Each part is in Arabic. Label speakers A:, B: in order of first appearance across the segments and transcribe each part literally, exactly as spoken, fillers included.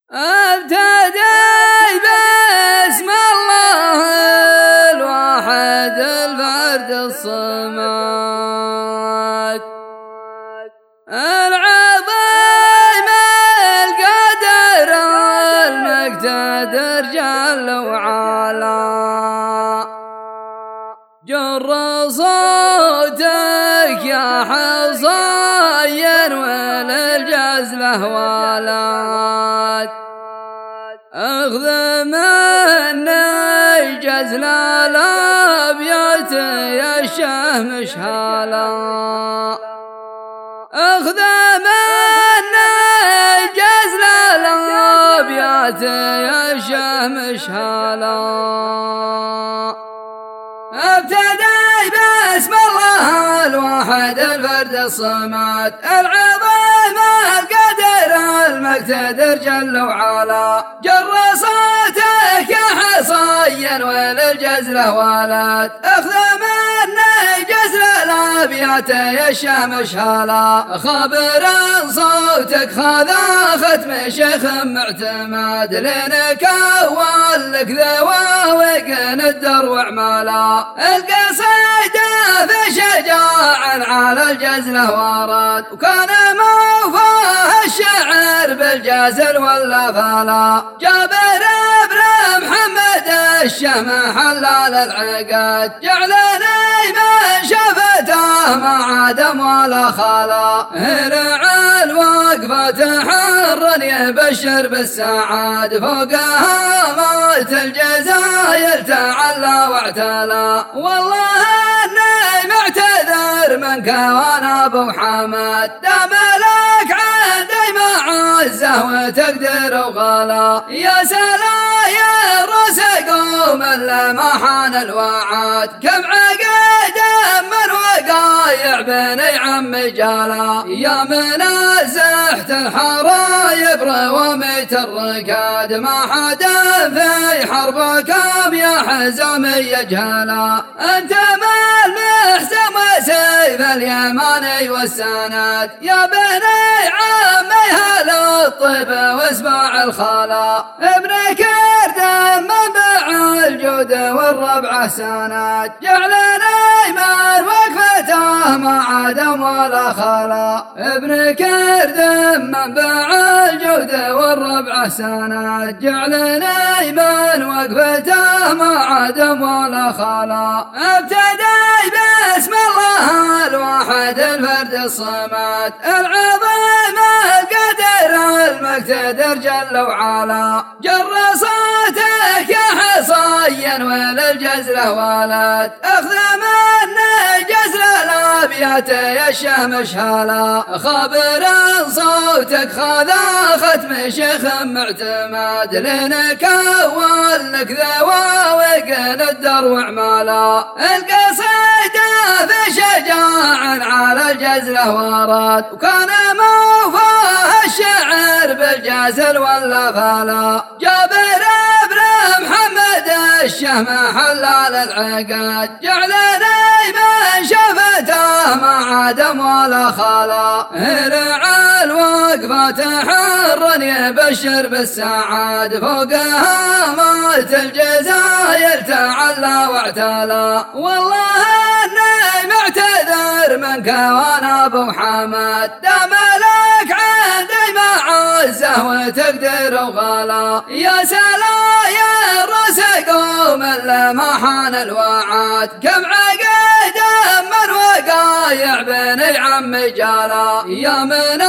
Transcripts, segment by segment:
A: ابتدي باسم الله الواحد الفرد الصمد العظيم القادر المقتدر جل وعلا. جر صوتك يا حصين وللجزله ولات اخذ مني جزل الابيات يا الشهم شهالا. اخذ مني جزل الابيات يا الشهم شهالا. ابتدي باسم الله الواحد الفرد الصمد العظيم القادر المقتدر جل وعلا. جر صوتك يا حصين وللجزله ولات اخذ مني جزل الابيات يا الشهم شهالا. خبر صوتك خذا ختم شيخ معتمد لينك اول لك ذواوق الدر واعمالا. القصيدة في شجاع على الجزله ورد وكان موفاه الشعر بالجزل واللفالا. جابر بن محمد الشهم حلال العقد جعلني من شفته ما عدم ولا خلا. هرع الوقفة حرا يبشر بالسعاد فوقها موت الجزاير تعلى واعتلى. والله اني معتذر منك وانا ابو حمد دام لك عندي معزه وتقدر وغلا. يا سلايا الرس قوم لما حان الوعد كم عقد من وقايع بني عمي جالا. يا منازحت الحرايب روميت الركاد ما حدا في حربكم يا حزامي يجهلا. انت ما المحزم وسيف اليماني والسند يا بني عمي هل الطيب واسمع الخلا. ابن كردم منبع الجود والربع سند جعلنا ايمان وقفته ما عدم ولا خلا. ابن كردم منبع الجود والربع سند جعلنا ايمان وقفته ما عدم ولا خلا. ابتدي باسم الله الواحد الفرد الصمد العظيم القادر المقتدر جل وعلا. جر صوتك يا حصين وللجزله ولات اخذ مني جزل الابيات يا الشهم شهالا. خبر صوتك خذا ختم شيخ معتمد لينك اول لك ذواوق الدر واعمالا. القصيدة في شجاع على الجزله ورد وكان موفاه الشعر بالجزل واللفالا. جابر بن محمد الشهم حلال العقد جعلني من شفته ما عدم ولا خلا. هرع الوقفة حرا يبشر بالسعاد فوقها موت الجزاير تعلى واعتلى. والله اني معتذر منك وانا ابو حمد دام لك عندي معزه وتقدر وغلا. يا سلايا الرس قوم لما حان الوعد كم عقد من وقايع بني عمي جالا. يا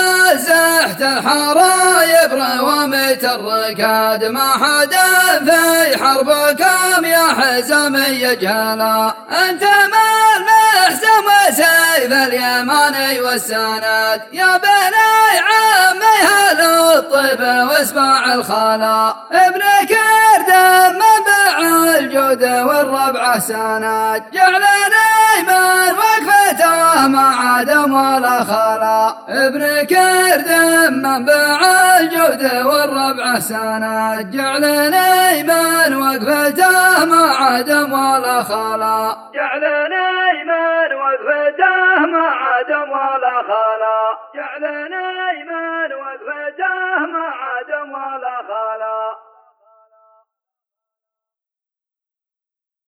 A: منازحت الحرايب روميت الركاد ما حدا في حربكم يا حزامي يجهلا. انت ما المحزم وسيف اليماني والسند يا بني عمي هل الطيب واسمع الخلا. ابن كردم منبع الجود والربع سند جعلنا ايمان وقفته ما عدم ولا خلا. ابن كردم منبع الجود والربع سند جعلنا ايمان وقفته ما عدم ولا خلا. جعلنا ايمان وقفته ما عدم ولا خلا. جعلنا ايمان وقفته ما عدم